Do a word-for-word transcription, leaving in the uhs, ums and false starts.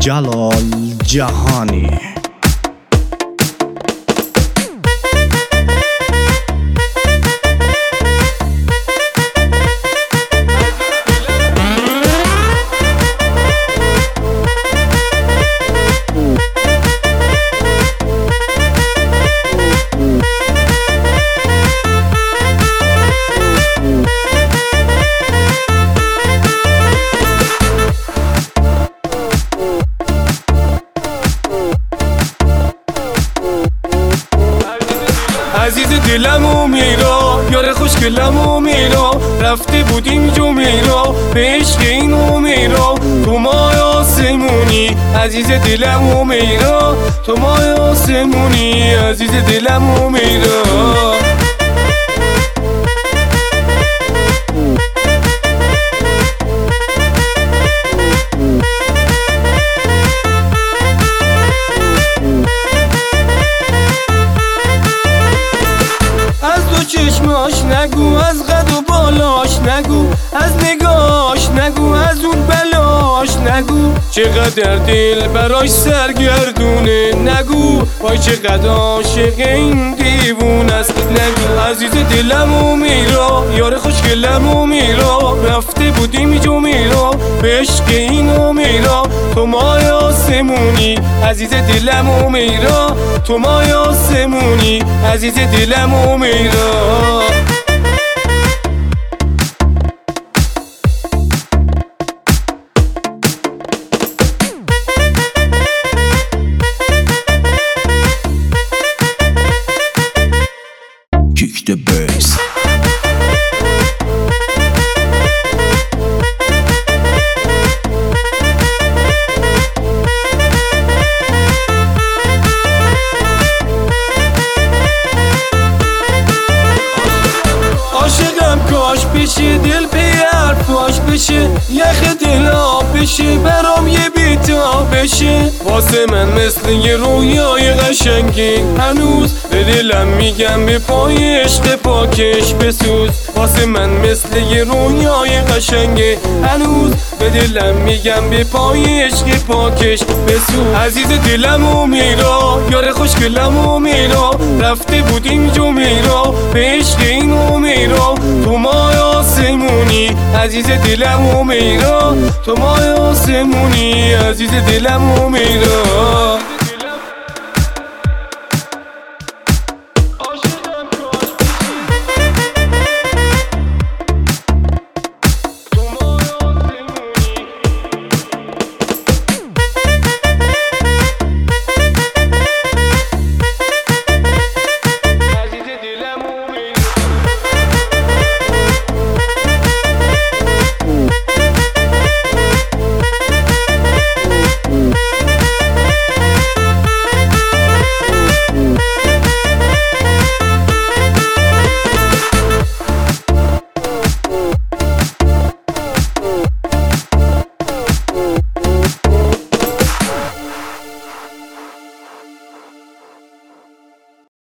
جلال جهانی. عزیز دلم و میرا، یار خوشگلم و میرا، رفته بودیم جو میرا به عشق این و میرا. تو ماه آسمونی عزیز دلم و میرا، تو ماه آسمونی عزیز دلم و میرا. چشماش نگو، از قد و بالاش نگو، از نگاش نگو، از اون بلاش نگو. چقدر دل براش سرگردونه نگو، وای چقدر عاشق این دیوونه است نگو. عزیز دلم و میرا، یار خوشگلم و میرا، رفته بودیم جو میرا به عشق این و میرا. تو ماه آسمونی عزیز دلم و میرا، تو ماه آسمونی عزیز دلم و میرا. Kick the bass. عاشقم کاش بشه دل به حرفاش بشه، یخ دل آب بشه برام یه بیتاب بشه. واسه من مثل یه رویای قشنگی هنوز به دلم میگم به پای عشق پاکش بسوز. واسه من مثل یه رویای قشنگی هنوز به دلم میگم به پای عشق پاکش بسوز. عزیز دلم و میرا، یار خوشگلم و میرا، رفته بودیم جو میرا به عشق این و میرا. تو ماه آسمونی عزیز دلم و میرا، تو ماه آسمونی عزیز دلم و میرا.